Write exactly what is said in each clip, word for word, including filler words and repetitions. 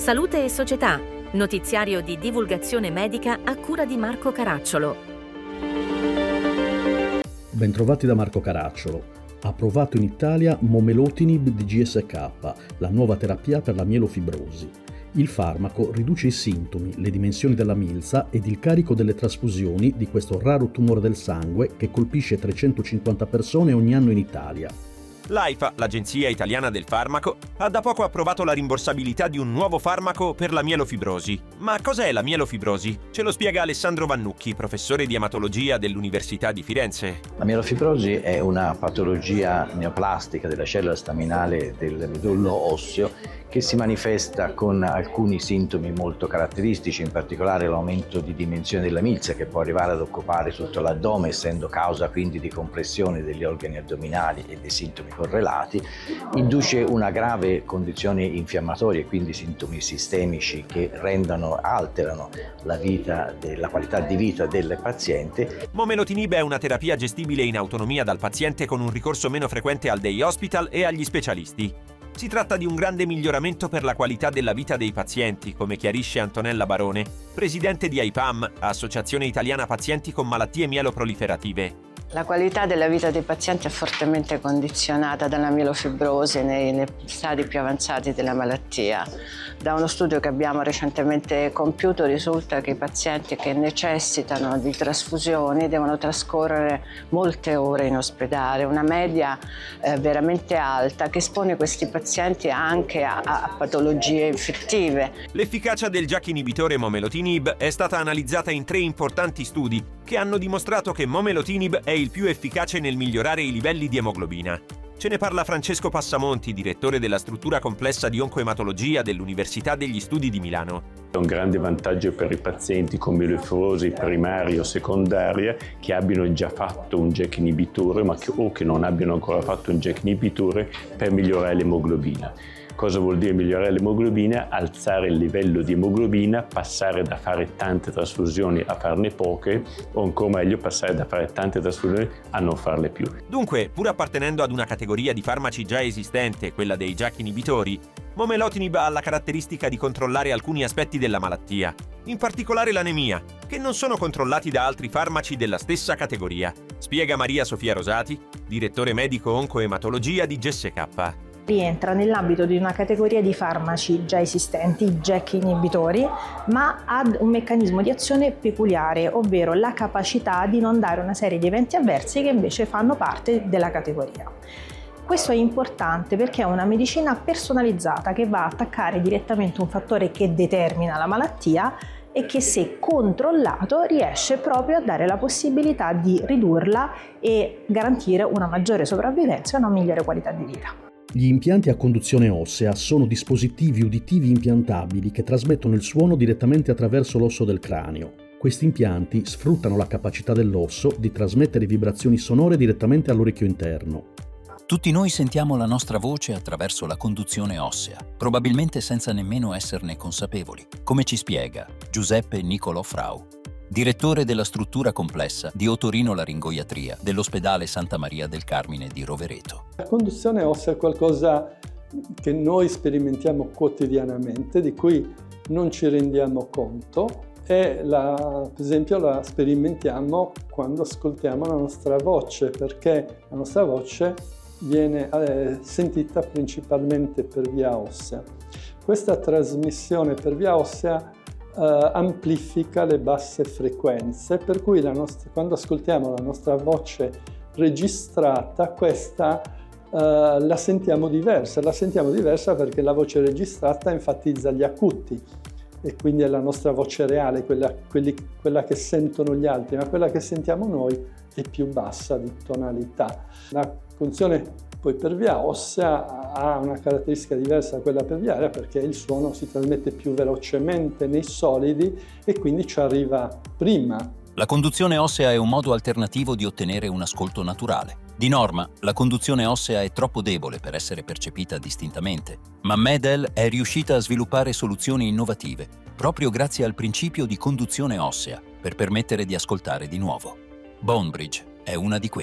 Salute e Società, notiziario di divulgazione medica a cura di Marco Caracciolo. Bentrovati da Marco Caracciolo. Approvato in Italia Momelotinib di G S K, la nuova terapia per la mielofibrosi. Il farmaco riduce i sintomi, le dimensioni della milza ed il carico delle trasfusioni di questo raro tumore del sangue che colpisce trecentocinquanta persone ogni anno in Italia. L'AIFA, l'Agenzia Italiana del Farmaco, ha da poco approvato la rimborsabilità di un nuovo farmaco per la mielofibrosi. Ma cos'è la mielofibrosi? Ce lo spiega Alessandro Vannucchi, professore di ematologia dell'Università di Firenze. La mielofibrosi è una patologia neoplastica della cellula staminale del midollo osseo che si manifesta con alcuni sintomi molto caratteristici, in particolare l'aumento di dimensione della milza che può arrivare ad occupare tutto l'addome, essendo causa quindi di compressione degli organi addominali e dei sintomi correlati, induce una grave condizione infiammatoria e quindi sintomi sistemici che rendono, alterano la vita, la qualità di vita del paziente. Momelotinib è una terapia gestibile in autonomia dal paziente con un ricorso meno frequente al day hospital e agli specialisti. Si tratta di un grande miglioramento per la qualità della vita dei pazienti, come chiarisce Antonella Barone, presidente di AIPAM, Associazione Italiana Pazienti con Malattie Mieloproliferative. La qualità della vita dei pazienti è fortemente condizionata dalla mielofibrosi nei, nei stadi più avanzati della malattia. Da uno studio che abbiamo recentemente compiuto risulta che i pazienti che necessitano di trasfusioni devono trascorrere molte ore in ospedale, una media eh, veramente alta che espone questi pazienti anche a, a patologie infettive. L'efficacia del JAK inibitore Momelotinib è stata analizzata in tre importanti studi che hanno dimostrato che Momelotinib è il più efficace nel migliorare i livelli di emoglobina. Ce ne parla Francesco Passamonti, direttore della struttura complessa di oncoematologia dell'Università degli Studi di Milano. È un grande vantaggio per i pazienti con mielofibrosi primaria o secondaria che abbiano già fatto un JAK inibitore ma che, o che non abbiano ancora fatto un JAK inibitore per migliorare l'emoglobina. Cosa vuol dire migliorare l'emoglobina? Alzare il livello di emoglobina, passare da fare tante trasfusioni a farne poche, o ancora meglio passare da fare tante trasfusioni a non farle più. Dunque, pur appartenendo ad una categoria di farmaci già esistente, quella dei JAK inibitori, Momelotinib ha la caratteristica di controllare alcuni aspetti della malattia, in particolare l'anemia, che non sono controllati da altri farmaci della stessa categoria, spiega Maria Sofia Rosati, direttore medico oncoematologia di G S K. Rientra nell'ambito di una categoria di farmaci già esistenti, i JAK inibitori, ma ha un meccanismo di azione peculiare, ovvero la capacità di non dare una serie di eventi avversi che invece fanno parte della categoria. Questo è importante perché è una medicina personalizzata che va a attaccare direttamente un fattore che determina la malattia e che, se controllato, riesce proprio a dare la possibilità di ridurla e garantire una maggiore sopravvivenza e una migliore qualità di vita. Gli impianti a conduzione ossea sono dispositivi uditivi impiantabili che trasmettono il suono direttamente attraverso l'osso del cranio. Questi impianti sfruttano la capacità dell'osso di trasmettere vibrazioni sonore direttamente all'orecchio interno. Tutti noi sentiamo la nostra voce attraverso la conduzione ossea, probabilmente senza nemmeno esserne consapevoli, come ci spiega Giuseppe Nicolò Frau, direttore della struttura complessa di otorinolaringoiatria dell'ospedale Santa Maria del Carmine di Rovereto. La conduzione ossea è qualcosa che noi sperimentiamo quotidianamente, di cui non ci rendiamo conto e la, per esempio la sperimentiamo quando ascoltiamo la nostra voce, perché la nostra voce viene eh, sentita principalmente per via ossea. Questa trasmissione per via ossea Uh, amplifica le basse frequenze, per cui la nostra, quando ascoltiamo la nostra voce registrata, questa uh, la sentiamo diversa. La sentiamo diversa perché la voce registrata enfatizza gli acuti e quindi è la nostra voce reale, quella, quelli, quella che sentono gli altri, ma quella che sentiamo noi è più bassa di tonalità. La conduzione poi per via ossea ha una caratteristica diversa da quella per via aerea perché il suono si trasmette più velocemente nei solidi e quindi ci arriva prima. La conduzione ossea è un modo alternativo di ottenere un ascolto naturale. Di norma, la conduzione ossea è troppo debole per essere percepita distintamente, ma Medel è riuscita a sviluppare soluzioni innovative, proprio grazie al principio di conduzione ossea, per permettere di ascoltare di nuovo. Bonebridge è una di queste.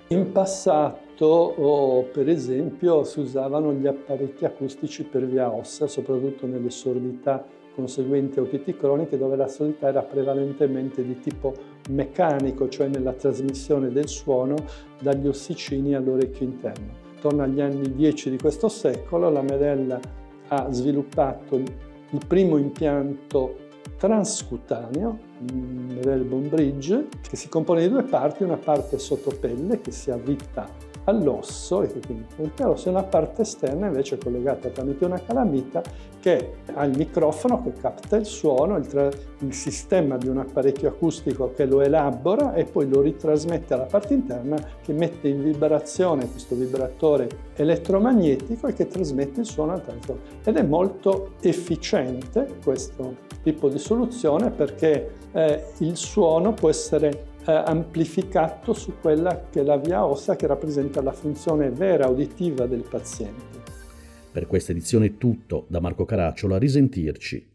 In passato, oh, per esempio, si usavano gli apparecchi acustici per via ossea, soprattutto nelle sordità conseguenti a otiti croniche, dove la sordità era prevalentemente di tipo meccanico, cioè nella trasmissione del suono dagli ossicini all'orecchio interno. Intorno agli anni dieci di questo secolo la Medel ha sviluppato il primo impianto transcutaneo, Medel Bone Bridge, che si compone di due parti, una parte sottopelle che si avvita all'osso e quindi all'osso, e una parte esterna invece collegata tramite una calamita che ha il microfono che capta il suono, il, tra- il sistema di un apparecchio acustico che lo elabora e poi lo ritrasmette alla parte interna, che mette in vibrazione questo vibratore elettromagnetico e che trasmette il suono al transito. Ed è molto efficiente questo tipo di soluzione perché eh, il suono può essere Eh, amplificato su quella che è la via ossea che rappresenta la funzione vera uditiva del paziente. Per questa edizione è tutto, da Marco Caracciolo, a risentirci.